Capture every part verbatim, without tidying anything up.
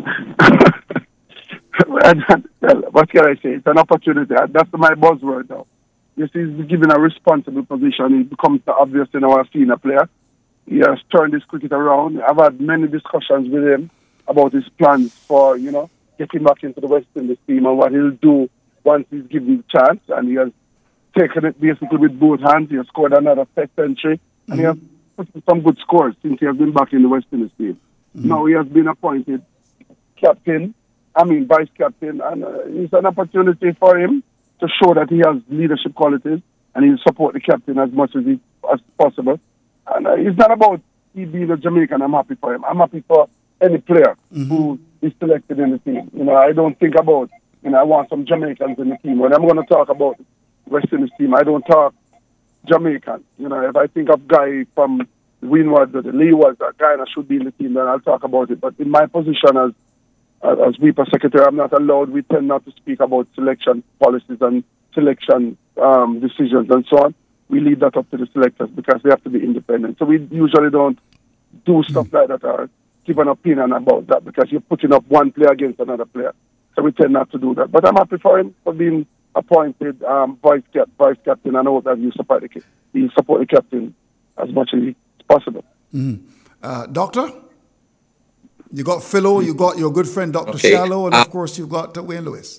What can I say? It's an opportunity. That's my buzzword now. You see, he's given a responsible position. He becomes obvious in our senior player. He has turned his cricket around. I've had many discussions with him about his plans for, you know, getting back into the West Indies team and what he'll do once he's given the chance. And he has taken it basically with both hands. He has scored another test century. Mm-hmm. And he has put some good scores since he has been back in the West Indies team. Mm-hmm. Now he has been appointed captain, I mean vice captain, and uh, it's an opportunity for him to show that he has leadership qualities and he'll support the captain as much as he, as possible. And uh, it's not about he being a Jamaican. I'm happy for him. I'm happy for any player mm-hmm. who is selected in the team. You know, I don't think about, you know, I want some Jamaicans in the team. When I'm going to talk about West Indies team, I don't talk Jamaican. You know, if I think of guy from Windward or the Leewards, a guy that should be in the team, then I'll talk about it. But in my position as as WIPA secretary, I'm not allowed. We tend not to speak about selection policies and selection um, decisions and so on. We leave that up to the selectors because they have to be independent. So we usually don't do stuff like that or give an opinion about that because you're putting up one player against another player. So we tend not to do that. But I'm happy for him for being appointed um, vice cap, vice captain, and I hope that you support the you support the captain as much as possible. Mm. Uh, doctor, you got Philo, you got your good friend Doctor Okay. Shallow, and uh, of course you've got uh, Wayne Lewis.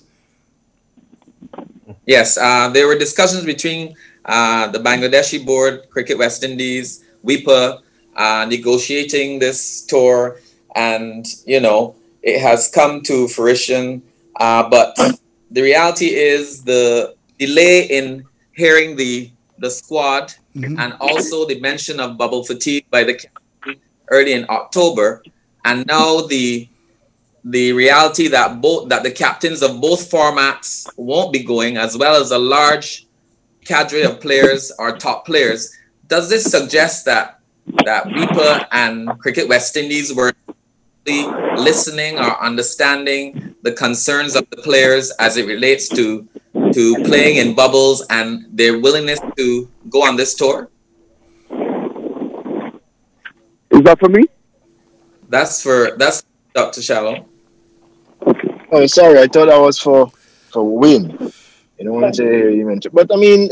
Yes, uh, there were discussions between uh, the Bangladeshi board, Cricket West Indies, WIPA, uh, negotiating this tour, and you know it has come to fruition. Uh, but the reality is the delay in hearing the the squad mm-hmm. and also the mention of bubble fatigue by the captain early in October, and now the the reality that both that the captains of both formats won't be going, as well as a large cadre of players or top players. Does this suggest that that WIPA and Cricket West Indies were listening or understanding the concerns of the players as it relates to to playing in bubbles and their willingness to go on this tour? Is that for me? That's for that's Doctor Shallow. Oh, sorry, I thought that was for for Wayne. You don't want to say you mentioned, but I mean,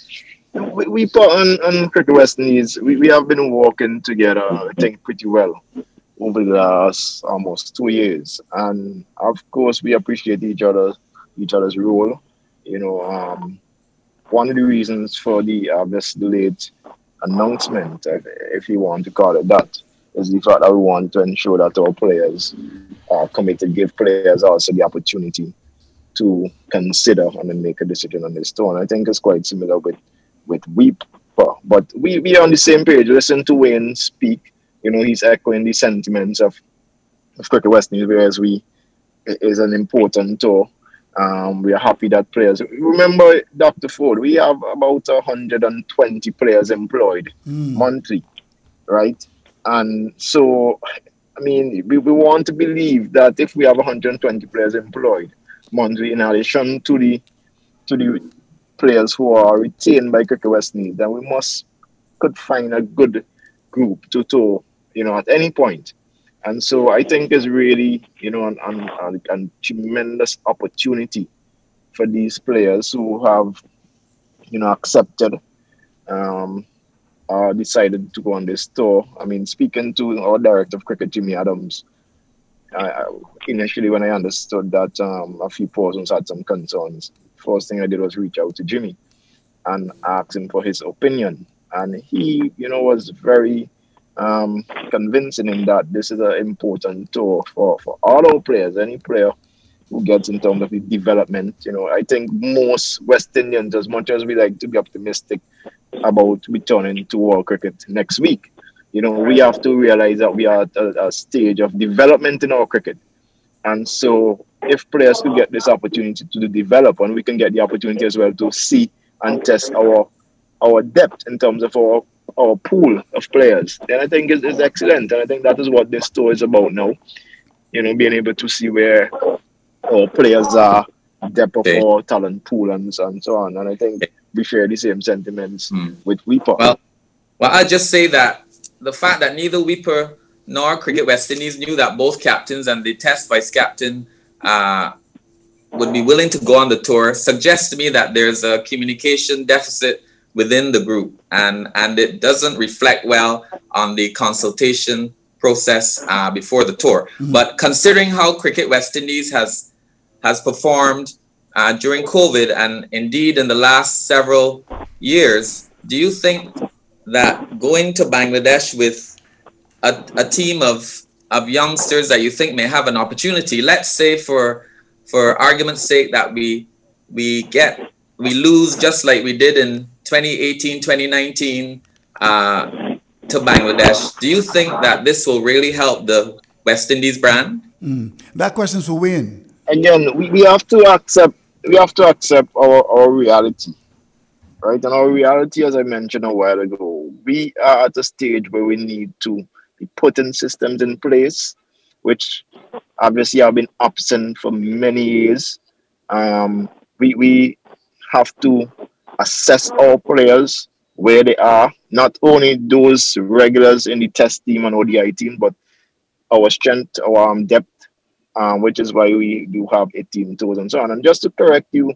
we, we put on on Cricket West Indies. We we have been working together, I think, pretty well over the last almost two years, and of course, we appreciate each other each other's role. You know, um, one of the reasons for the obvious delayed announcement, if, if you want to call it that, is the fact that we want to ensure that our players are committed, give players also the opportunity to consider and then make a decision on this tour. And I think it's quite similar with, with WIPA. But we, we are on the same page. Listen to Wayne speak. You know, he's echoing the sentiments of, of Cricket West Indies, whereas we it is an important tour. Um, we are happy that players... Remember, Doctor Ford, we have about one hundred twenty players employed mm. monthly, right? And so, I mean, we, we want to believe that if we have one hundred twenty players employed monthly, in addition to the to the players who are retained by Cricket West Indies, then we must could find a good group to tour, you know, at any point. And so I think it's really, you know, an, an, an, an tremendous opportunity for these players who have, you know, accepted um, Uh, decided to go on this tour. I mean, speaking to our director of cricket, Jimmy Adams, I, I, initially when I understood that um, a few persons had some concerns, first thing I did was reach out to Jimmy and ask him for his opinion. And he, you know, was very um, convincing in that this is an important tour for, for all our players, any player who gets in terms of the development. You know, I think most West Indians, as much as we like to be optimistic about returning to world cricket next week, you know, we have to realize that we are at a, a stage of development in our cricket. And so if players could get this opportunity to develop, and we can get the opportunity as well to see and test our our depth in terms of our, our pool of players, then I think it's, it's excellent. And I think that is what this tour is about now. You know, being able to see where our players are, depth of our talent pool and, and so on. And I think we share the same sentiments mm. with WIPA. Well, well, I'll just say that the fact that neither WIPA nor Cricket West Indies knew that both captains and the test vice captain uh, would be willing to go on the tour suggests to me that there's a communication deficit within the group, and, and it doesn't reflect well on the consultation process uh, before the tour. Mm-hmm. But considering how Cricket West Indies has has performed uh, during COVID and indeed in the last several years, do you think that going to Bangladesh with a, a team of, of youngsters that you think may have an opportunity, let's say for for argument's sake that we we get we lose just like we did in twenty eighteen, twenty nineteen uh, to Bangladesh, do you think that this will really help the West Indies brand? Mm. That question's for Wayne. Again, we, we have to accept we have to accept our, our reality. Right? And our reality, as I mentioned a while ago, we are at a stage where we need to be putting systems in place, which obviously have been absent for many years. Um, we we have to assess our players where they are, not only those regulars in the test team and O D I team, but our strength, our um, depth, um, which is why we do have eighteen tours and so on. And just to correct you,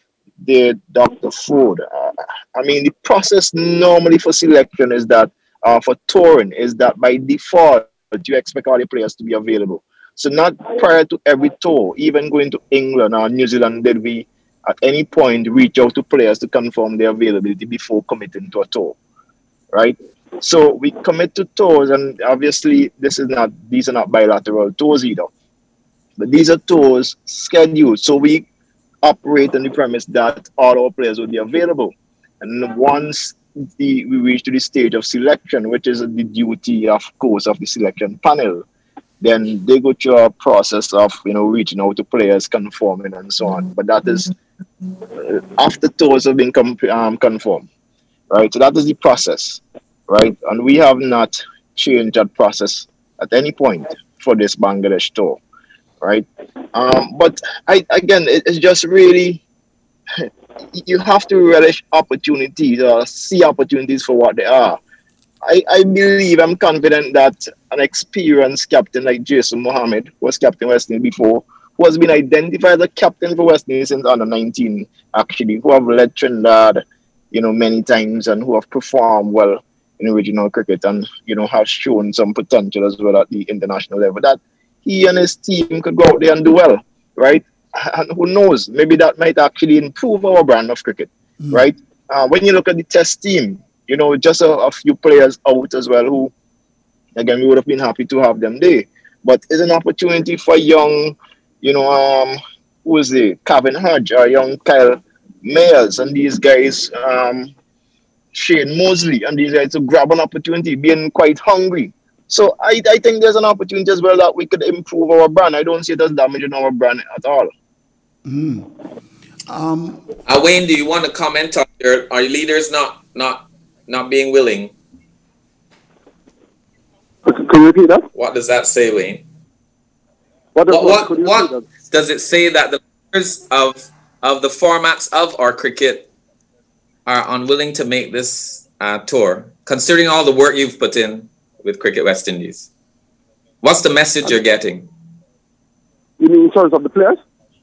the Doctor Ford, uh, I mean, the process normally for selection is that, uh, for touring, is that by default, you expect all the players to be available. So not prior to every tour, even going to England or New Zealand, did we at any point reach out to players to confirm their availability before committing to a tour, right? So we commit to tours, and obviously this is not, these are not bilateral tours either, but these are tours scheduled. So we operate on the premise that all our players will be available. And once the, we reach to the stage of selection, which is the duty, of course, of the selection panel, then they go through a process of, you know, reaching out to players, conforming and so on. But that is uh, after tours have been com- um, confirmed, right? So that is the process, right? And we have not changed that process at any point for this Bangladesh tour, right? Um, but I, again, it, it's just really, you have to relish opportunities or see opportunities for what they are. I, I believe, I'm confident that an experienced captain like Jason Mohammed, who was captain West Indies before, who has been identified as a captain for West Indies since under nineteen, actually, who have led Trinidad, you know, many times and who have performed well in regional cricket and, you know, have shown some potential as well at the international level, that he and his team could go out there and do well, right? And who knows, maybe that might actually improve our brand of cricket, mm. right? Uh, when you look at the test team, you know, just a, a few players out as well who, again, we would have been happy to have them there. But it's an opportunity for young, you know, um, who is it? Kevin Hodge or young Kyle Mayers and these guys, um, Shane Mosley and these guys to grab an opportunity, being quite hungry. So I, I think there's an opportunity as well that we could improve our brand. I don't see it as damaging our brand at all. Mm. Um, uh, Wayne, do you want to comment on your, our leaders not not not being willing? Can you repeat that? What does that say, Wayne? What, does, what, what, what, what does it say that the leaders of of the formats of our cricket are unwilling to make this uh, tour, considering all the work you've put in with Cricket West Indies? What's the message you're getting? You mean in terms of the players?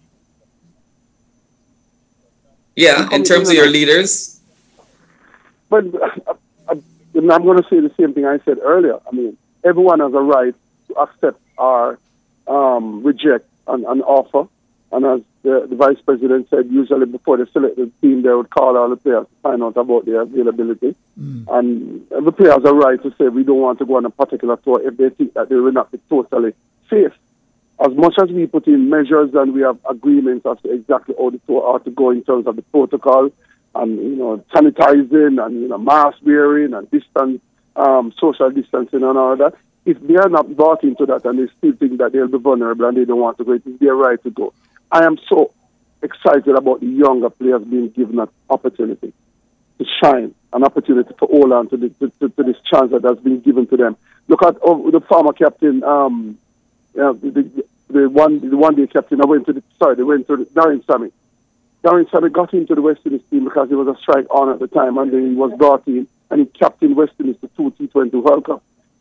Yeah, in terms of your leaders. But uh, uh, I'm going to say the same thing I said earlier. I mean, everyone has a right to accept or um, reject an, an offer. And as the, the vice president said, usually before they select the team, they would call all the players to find out about their availability. Mm. And every player has a right to say we don't want to go on a particular tour if they think that they will not be totally safe. As much as we put in measures and we have agreements as to exactly how the tour ought to go in terms of the protocol and, you know, sanitizing and, you know, mask wearing and distance, um, social distancing and all that, if they are not bought into that and they still think that they'll be vulnerable and they don't want to go, it is their right to go. I am so excited about the younger players being given an opportunity to shine, an opportunity to hold on to, the, to, to, to this chance that has been given to them. Look at oh, the former captain, um, uh, the, the, the one the one day captain. I went to the sorry, they went to the, Darren Sammy. Darren Sammy got into the West Indies team because he was a strike on at the time, and then he was brought in and he captained West Indies to two T twenty World Cup.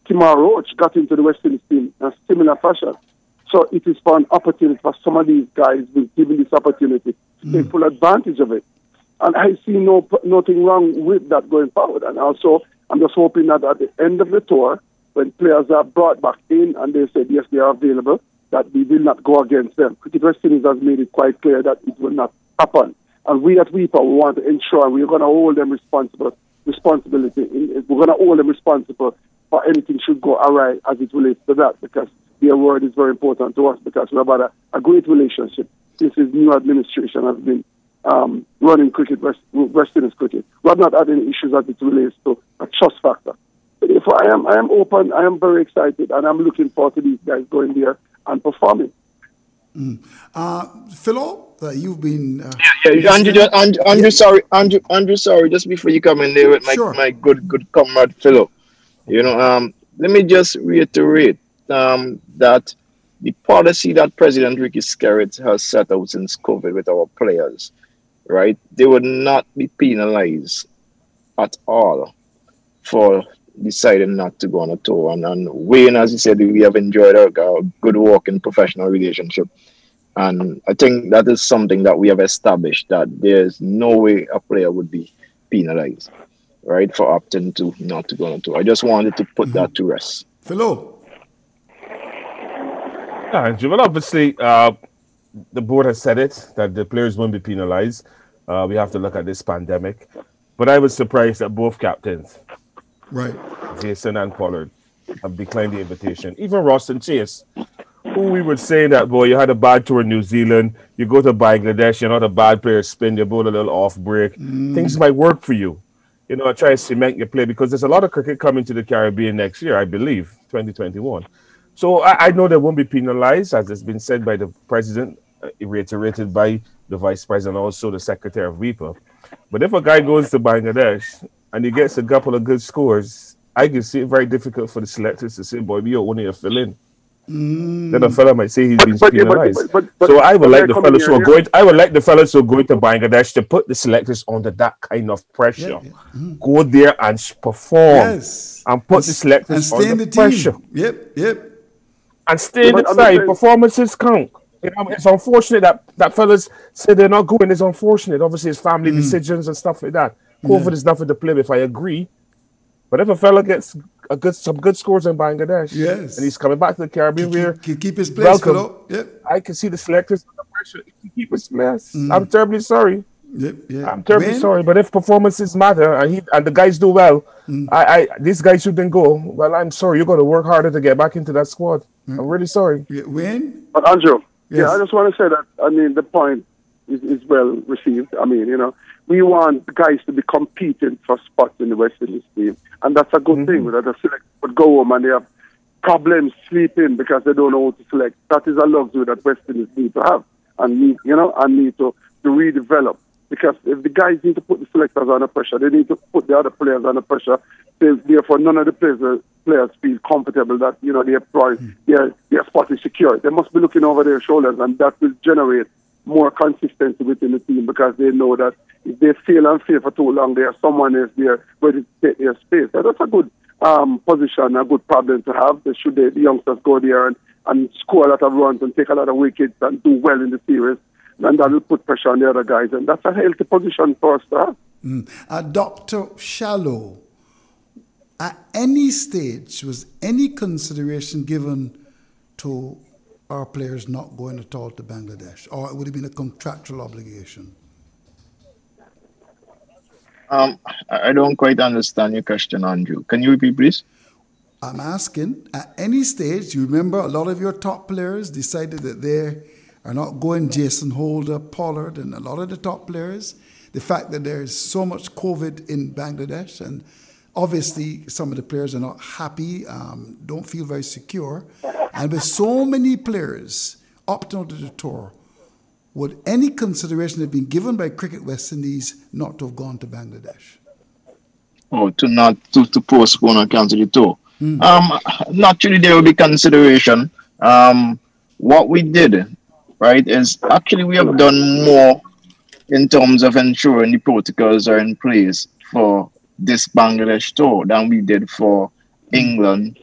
Kimar Roach got into the West Indies team in a similar fashion. So it is for an opportunity for some of these guys who've given this opportunity to take full advantage of it. And I see no nothing wrong with that going forward. And also, I'm just hoping that at the end of the tour, when players are brought back in and they said, yes, they are available, that we will not go against them. Cricket West Indies has made it quite clear that it will not happen. And we at WIPA want to ensure we're going to hold them responsible, responsibility. We're going to hold them responsible for anything should go awry as it relates to that, because their word is very important to us, because we have had a, a great relationship since this new administration has been um, running cricket, West, West Indies cricket. We have not had any issues as it relates to a trust factor. But if I am, I am open, I am very excited, and I'm looking forward to these guys going there and performing. Mm. Uh, Philo, uh, you've been... Uh, yeah, yeah, Andrew, just, Andrew, Andrew, yeah. sorry, Andrew, Andrew, sorry, just before you come in there with my, sure. my good, good comrade Philo, you know, um, let me just reiterate um, that the policy that President Ricky Skerritt has set out since COVID with our players, right, they would not be penalized at all for deciding not to go on a tour. And, and Wayne, as you said, we have enjoyed a, a good working professional relationship. And I think that is something that we have established, that there's no way a player would be penalized, right, for opting to not to go on a tour. I just wanted to put mm-hmm. that to rest. Philo. Yeah, well, obviously, uh, the board has said it, that the players won't be penalized. Uh, we have to look at this pandemic. But I was surprised that both captains, right, Jason and Pollard, have declined the invitation. Even Roston Chase, who we would say that, boy, you had a bad tour in New Zealand, you go to Bangladesh, you're not a bad player, spin your boat a little off break. Mm. Things might work for you. You know, try to cement your play, because there's a lot of cricket coming to the Caribbean next year, I believe, twenty twenty-one. So I, I know they won't be penalized, as has been said by the president, uh, reiterated by the vice president, also the secretary of WIPA. But if a guy goes to Bangladesh and he gets a couple of good scores, I can see it very difficult for the selectors to say, boy, we are only a fill-in. Mm. Then a fella might say he's been but, penalized. But, but, but, so I would like the fellas who are going. I would like the fellas who are going to Bangladesh to put the selectors under that kind of pressure. Yeah, yeah. Mm. Go there and perform, yes. and put and, the selectors under the pressure. Team. Yep, yep. And stay in the side. Performances count. You know, it's unfortunate that, that fellas say they're not going. It's unfortunate. Obviously, it's family mm. decisions and stuff like that. COVID yeah. is nothing to play with, I agree. But if a fella gets a good some good scores in Bangladesh, yes. and he's coming back to the Caribbean, keep, keep, keep his place, welcome. Yep. I can see the selectors under pressure. Keep his place. Mm. I'm terribly sorry. Yep, yeah. I'm terribly when? sorry. But if performances matter and he and the guys do well, mm. I, I these guys shouldn't go. Well, I'm sorry. You're going to work harder to get back into that squad. Mm. I'm really sorry. Yeah, when? But Andrew, yes. yeah, I just want to say that, I mean, the point is, is well received. I mean, you know, we want guys to be competing for spots in the West Indies team. And that's a good mm-hmm. thing. That the select would go home and they have problems sleeping because they don't know how to select. That is a luxury that West Indies need to have and need, you know, and need to, to redevelop. Because if the guys need to put the selectors under pressure, they need to put the other players under pressure. Therefore, none of the players, players feel comfortable that, you know, their, mm. their, their spot is secure. They must be looking over their shoulders, and that will generate more consistency within the team, because they know that if they fail and fail for too long, there's someone else there ready to take their space. So that's a good um, position, a good problem to have. They should they, the youngsters go there and, and score a lot of runs and take a lot of wickets and do well in the series. And that will put pressure on the other guys. And that's a healthy position for us to have. Mm. Uh, Doctor Shallow, at any stage, was any consideration given to our players not going at all to Bangladesh? Or it would have been a contractual obligation? Um, I don't quite understand your question, Andrew. Can you repeat, please? I'm asking, at any stage, you remember a lot of your top players decided that they are not going, Jason Holder, Pollard, and a lot of the top players. The fact that there is so much COVID in Bangladesh, and obviously some of the players are not happy, um, don't feel very secure. And with so many players opting out of the tour, would any consideration have been given by Cricket West Indies not to have gone to Bangladesh? Oh, to not to, to postpone and cancel the tour. Mm. Um, naturally, there will be consideration. Um, what we did, right, is actually we have done more in terms of ensuring the protocols are in place for this Bangladesh tour than we did for England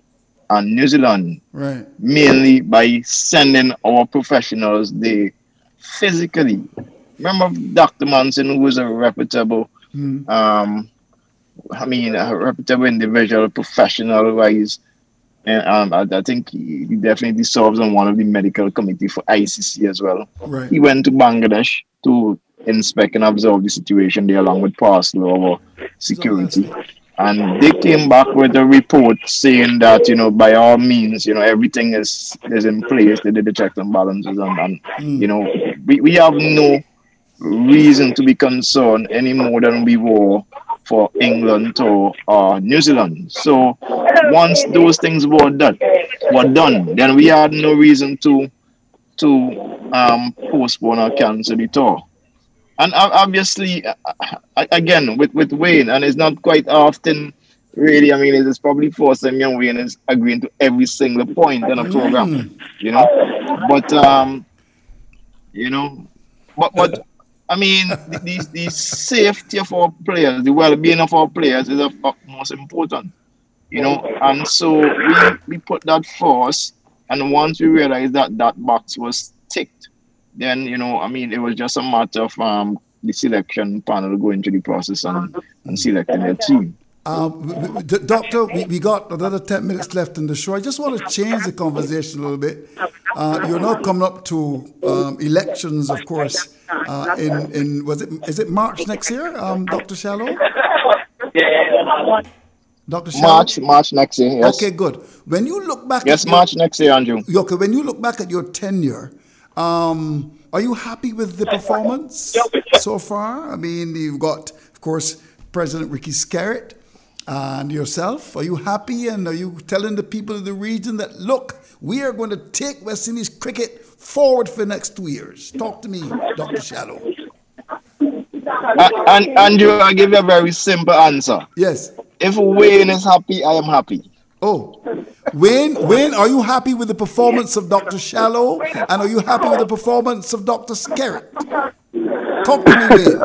and New Zealand, Right. mainly by sending our professionals there physically. Remember Doctor Manson, who was a reputable, Mm. um, I mean, a reputable individual, professional wise. And um, I, I think he, he definitely serves on one of the medical committee for I C C as well. Right. He went to Bangladesh to inspect and observe the situation there along with parcel of our security. And they came back with a report saying that, you know, by all means, you know, everything is, is in place. They did the checks and balances. And, and Mm. you know, we, we have no reason to be concerned any more than we were for England or uh, New Zealand. So once those things were done, were done, then we had no reason to to um, postpone or cancel the tour. And uh, obviously, uh, uh, again, with, with Wayne, and it's not quite often, really, I mean, it's probably first time young Wayne is agreeing to every single point in a program, you know. But, um, you know, but, but I mean, the, the, the safety of our players, the well-being of our players is of utmost important, you know. And so we, we put that first, and once we realized that that box was ticked, then, you know, I mean, it was just a matter of um, the selection panel going through the process and, and selecting their team. Um, w- w- d- Doctor, we, we got another ten minutes left in the show. I just want to change the conversation a little bit. Uh, you're now coming up to um, elections, of course, uh, in, in, was it, is it March next year, um, Doctor Shallow? Doctor Shallow? March, March next year, yes. Okay, good. When you look back Yes, at your- March next year, Andrew. Okay, when you look back at your tenure, um, are you happy with the performance so far? I mean, you've got, of course, President Ricky Skerritt and yourself. Are you happy, and are you telling the people of the region that, look, we are going to take West Indies cricket forward for the next two years? Talk to me, Doctor Shallow. Uh, and Andrew, I'll give you a very simple answer. Yes. If Wayne is happy, I am happy. Oh, Wayne, Wayne, are you happy with the performance of Doctor Shallow, and are you happy with the performance of Doctor Skerritt? Talk to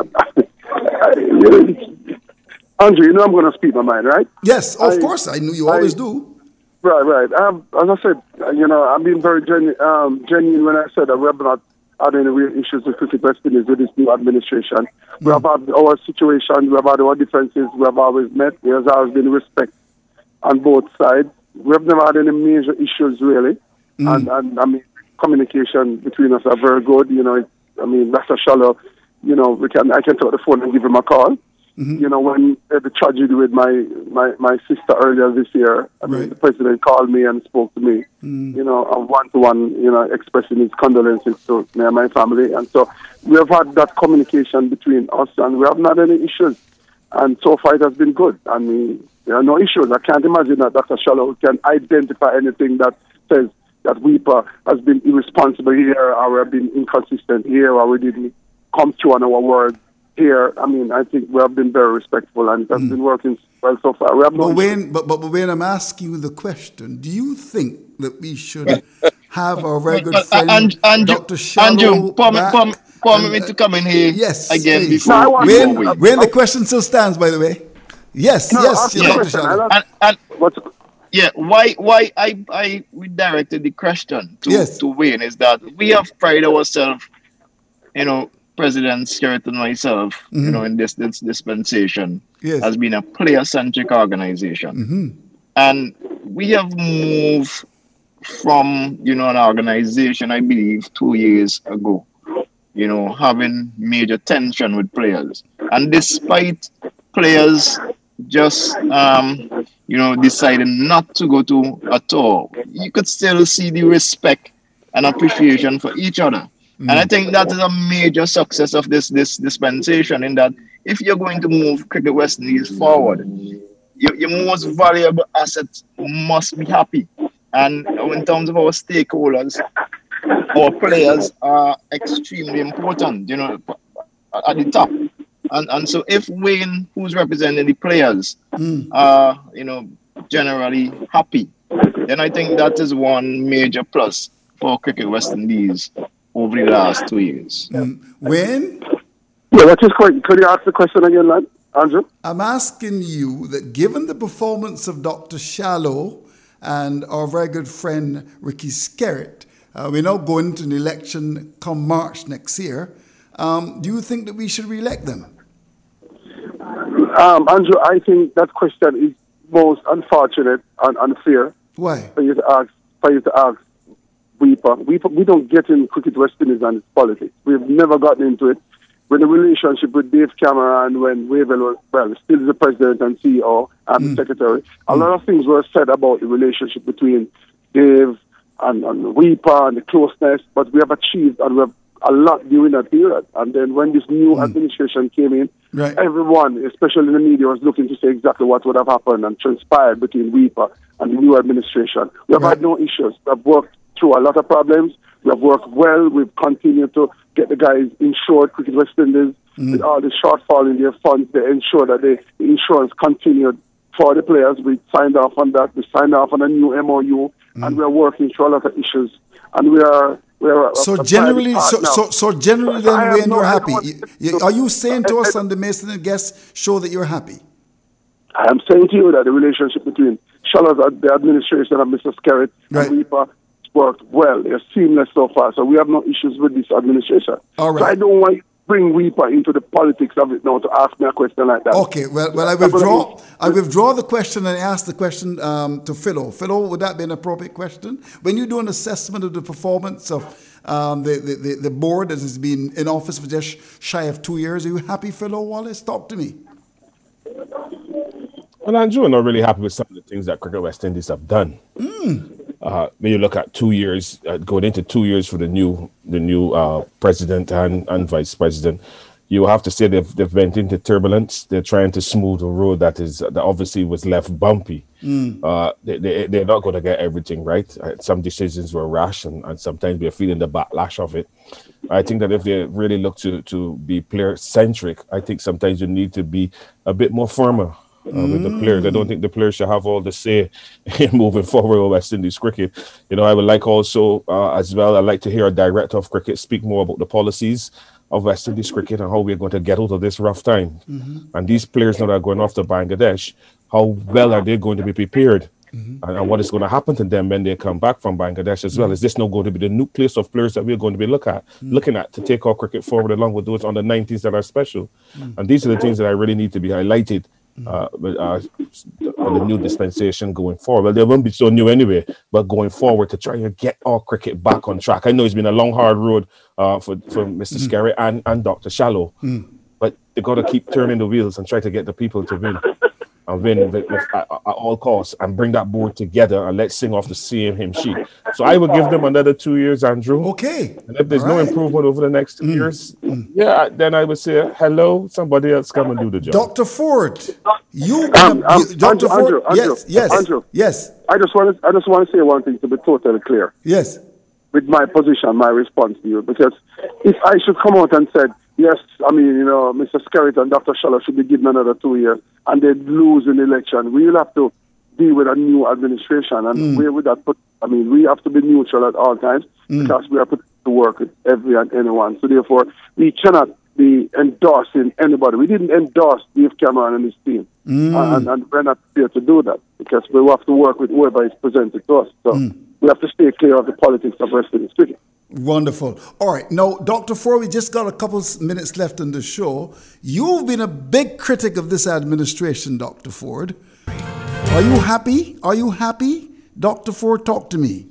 me, Wayne. Andrew, you know I'm going to speak my mind, right? Yes, of I- course. I knew you I- always do. Right, right. I have, as I said, uh, you know, I've been very genu- um, genuine when I said that we have not had any real issues with Cricket West Indies with this new administration. We have had our situation, we have had our differences, we have always met. There's always been respect on both sides. We have never had any major issues, really. And, and, I mean, communication between us are very good. You know, it, I mean, Doctor Shallow, you know, we can I can talk the phone and give him a call. Mm-hmm. You know, when uh, the tragedy with my, my, my sister earlier this year, I mean, Right. the president called me and spoke to me, Mm. you know, one to one, you know, expressing his condolences to me and my family. And so we have had that communication between us, and we haven't had any issues. And so far it has been good. I mean, there are no issues. I can't imagine that Doctor Shallow can identify anything that says that WEPA has been irresponsible here, or we have been inconsistent here, or we didn't come through on our word here. I mean, I think we have been very respectful, and it has been working well so far. We have no But issues. when, but, but but when I'm asking you the question, do you think that we should have our very good Uh, friend and, Andrew, Doctor Shallow Andrew, permit, back? permit, permit me And, uh, to come in here Yes, again please. before, No, I want- before When, we. when the question still stands, by the way. Yes, No, yes, ask yes, the Doctor question. Shallow. I And, and What's, yeah, why why I, I redirected the question to, Yes. to Wayne is that we have prided ourselves, you know, President Skerritt and myself, you know, in this, this dispensation Yes. has been a player-centric organization. And we have moved from, you know, an organization, I believe, two years ago, you know, having major tension with players. And despite players just, um, you know, deciding not to go to a tour, you could still see the respect and appreciation for each other. And I think that is a major success of this this dispensation, in that if you're going to move Cricket West Indies forward, your, your most valuable asset must be happy. And in terms of our stakeholders, our players are extremely important, you know, at the top. And and so if Wayne, who's representing the players, are, you know, generally happy, then I think that is one major plus for Cricket West Indies over the last two years. When yeah, what is correct? Could you ask the question again, lad? Andrew? I'm asking you that given the performance of Doctor Shallow and our very good friend Ricky Skerritt. Uh, we're now going to an election come March next year. Um, do you think that we should re-elect them? Um, Andrew, I think that question is most unfortunate and unfair. Why? For you to ask, for you to ask Weeper. Weeper. We don't get in Cricket West Indies and its politics. We've never gotten into it. When the relationship with Dave Cameron, when Wavell was, well, still the president and C E O and mm. the secretary, a mm. lot of things were said about the relationship between Dave and, and Weeper and the closeness, but we have achieved and we have a lot during that period. And then when this new mm. administration came in, right. everyone, especially in the media, was looking to say exactly what would have happened and transpired between Weeper and the new administration. We have right. had no issues. We have worked through a lot of problems. We have worked well. We've continued to get the guys insured, Cricket West Indies, mm. with all the shortfall in their funds. They ensure that the insurance continued for the players. We signed off on that. We signed off on a new M O U, mm. and we are working through a lot of issues. And we are... We are so a, a generally, so, so so generally, so then, when no, you're happy, you, are you saying to us on the Mason and Guest show that you're happy? I am saying to you that the relationship between Shallows, the administration, and Mister Skerritt right. and Weeper worked well. They're seamless so far, so we have no issues with this administration. All right. So I don't want to bring Weeper into the politics of it now to ask me a question like that. Okay, well, well, I withdraw. I withdraw the question and ask the question um, to Philo. Philo, would that be an appropriate question? When you do an assessment of the performance of um, the, the, the, the board that has been in office for just shy of two years, are you happy, Philo Wallace? Talk to me. Well, Andrew, I'm not really happy with some of the things that Cricket West Indies have done. Mm. Uh, when you look at two years, uh, going into two years for the new the new uh, president and, and vice president, you have to say they've they've went into turbulence. They're trying to smooth a road that is that obviously was left bumpy. Mm. Uh, they, they they're not going to get everything right. Uh, some decisions were rash, and, and sometimes we're feeling the backlash of it. I think that if they really look to to be player centric, I think sometimes you need to be a bit more firmer. Uh, with the players. I don't think the players should have all the say in moving forward with West Indies cricket. You know, I would like also uh, as well, I'd like to hear a director of cricket speak more about the policies of West Indies cricket and how we're going to get out of this rough time. Mm-hmm. And these players now that are going off to Bangladesh, how well are they going to be prepared? Mm-hmm. And, and what is going to happen to them when they come back from Bangladesh as well? Is this now going to be the nucleus of players that we're going to be look at, mm-hmm. looking at to take our cricket forward along with those under nineteens that are special? Mm-hmm. And these are the things that I really need to be highlighted Uh, but, uh, on the new dispensation going forward. Well, they won't be so new anyway, but going forward to try to get our cricket back on track. I know it's been a long, hard road uh, for, for Mister Mm. Skerritt and, and Doctor Shallow, mm. but they got to keep turning the wheels and try to get the people to win. And win with, with, at, at all costs and bring that board together and let's sing off the same hymn sheet. So I would give them another two years, Andrew. Okay. And if there's all no right. improvement over the next two mm. years, mm. yeah, then I would say, hello, somebody else come and do the job. Doctor Ford, you, Um, um, you Doctor Andrew, Ford, Andrew, Andrew, yes, yes, Andrew. yes, I just want to I just want to say one thing to be totally clear yes. with my position, my response to you, because if I should come out and said, yes, I mean, you know, Mister Skerritt and Doctor Shallow should be given another two years and they'd lose an election, we'll have to deal with a new administration. And mm. where would that put? I mean, we have to be neutral at all times mm. because we are put to work with every and anyone. So therefore, we cannot be endorsing anybody. We didn't endorse Dave Cameron and his team. Mm. And, and we're not here to do that because we have to work with whoever is presented to us. So mm. we have to stay clear of the politics of West Indies cricket. Wonderful. All right. Now, Doctor Ford, we just got a couple minutes left on the show. You've been a big critic of this administration, Doctor Ford. Are you happy? Are you happy? Doctor Ford, talk to me.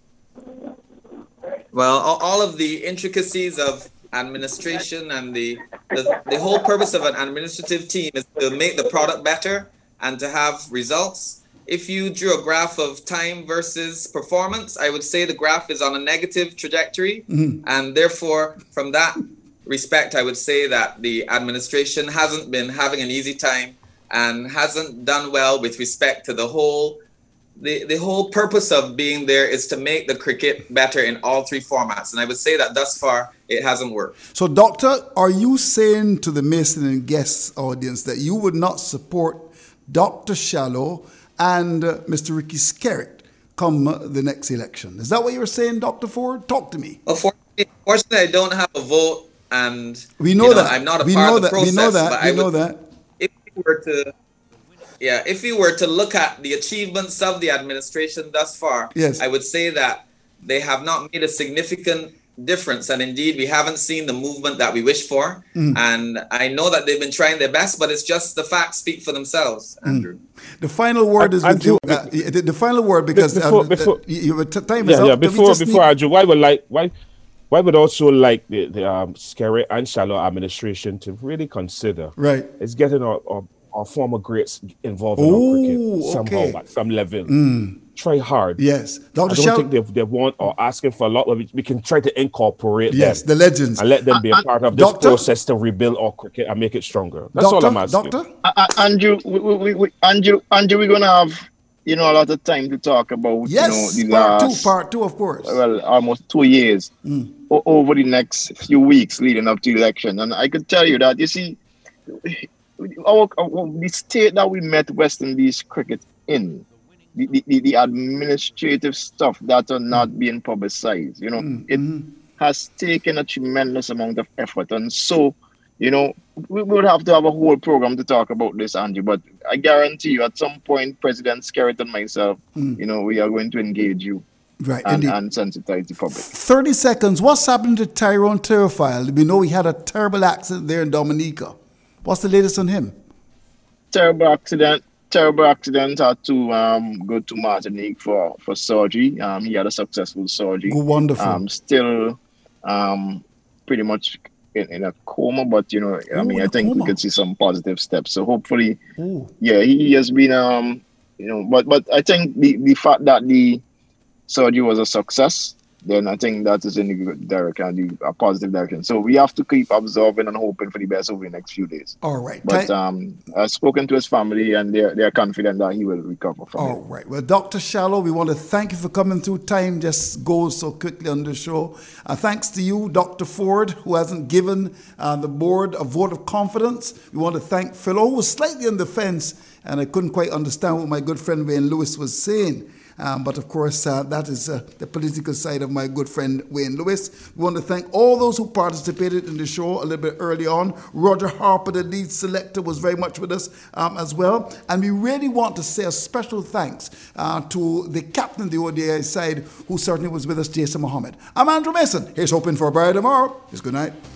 Well, all of the intricacies of administration and the, the the whole purpose of an administrative team is to make the product better and to have results. If you drew a graph of time versus performance, I would say the graph is on a negative trajectory. Mm-hmm. And therefore, from that respect, I would say that the administration hasn't been having an easy time and hasn't done well with respect to the whole, the, the whole purpose of being there is to make the cricket better in all three formats. And I would say that thus far, it hasn't worked. So, Doctor, are you saying to the Mason and Guest audience that you would not support Doctor Shallow and uh, Mister Ricky Skerritt come uh, the next election? Is that what you were saying, Doctor Ford? Talk to me. Well, fortunately, I don't have a vote, and we know, you know that I'm not a we part know of the that process. we know that but we I know would, that. If we were to, yeah, if you were to look at the achievements of the administration thus far, yes. I would say that they have not made a significant difference, and indeed we haven't seen the movement that we wish for. Mm. And I know that they've been trying their best, but it's just the facts speak for themselves, Andrew. Mm. The final word is with you. Uh, the, the final word, because before, uh, before, uh, you, time yeah, is up. Yeah, before, before need... Andrew, why would like why why would also like the, the um, Skerry and Shallow administration to really consider right is getting our, our, our former greats involved in Ooh, our cricket somehow okay. at some level. Mm. Try hard. Yes. Doctor I don't Shall- think they, they want or asking for a lot. We, we can try to incorporate yes, them. the legends. And let them be a uh, part of doctor? this process to rebuild our cricket and make it stronger. That's doctor? all I'm asking. Doctor? Uh, uh, Andrew, we, we, we, Andrew, Andrew, we're going to have, you know, a lot of time to talk about, yes, you know, the part last, two, part two, of course. Well, almost two years mm. o- over the next few weeks leading up to the election. And I could tell you that, you see, our, our, the state that we met West Indies cricket in, The, the, the administrative stuff that are not mm. being publicized, you know, mm. it mm. has taken a tremendous amount of effort. And so, you know, we would have to have a whole program to talk about this, Andrew. But I guarantee you, at some point, President Skerritt and myself, mm. you know, we are going to engage you right, and, and sensitize the public. thirty seconds. What's happened to Tyrone Terrifile? We know he had a terrible accident there in Dominica. What's the latest on him? Terrible accident. Terrible accident. Had to um, go to Martinique for, for surgery. Um, he had a successful surgery. Good, wonderful. Um, still um, pretty much in, in a coma, but, you know, I Ooh, mean, I think coma. we could see some positive steps. So hopefully, Ooh. yeah, he has been, um, you know, but, but I think the, the fact that the surgery was a success, then I think that is in the good direction, a positive direction. So we have to keep observing and hoping for the best over the next few days. All right. But um, I've spoken to his family, and they're they're confident that he will recover from All it. All right. Well, Doctor Shallow, we want to thank you for coming through. Time just goes so quickly on the show. Uh, thanks to you, Doctor Ford, who hasn't given uh, the board a vote of confidence. We want to thank Phil, who was slightly on the fence, and I couldn't quite understand what my good friend Wayne Lewis was saying. Um, but of course, uh, that is uh, the political side of my good friend Wayne Lewis. We want to thank all those who participated in the show a little bit early on. Roger Harper, the lead selector, was very much with us um, as well. And we really want to say a special thanks uh, to the captain of the O D I side, who certainly was with us, Jason Mohammed. I'm Andrew Mason. Here's hoping for a brighter tomorrow. It's good night.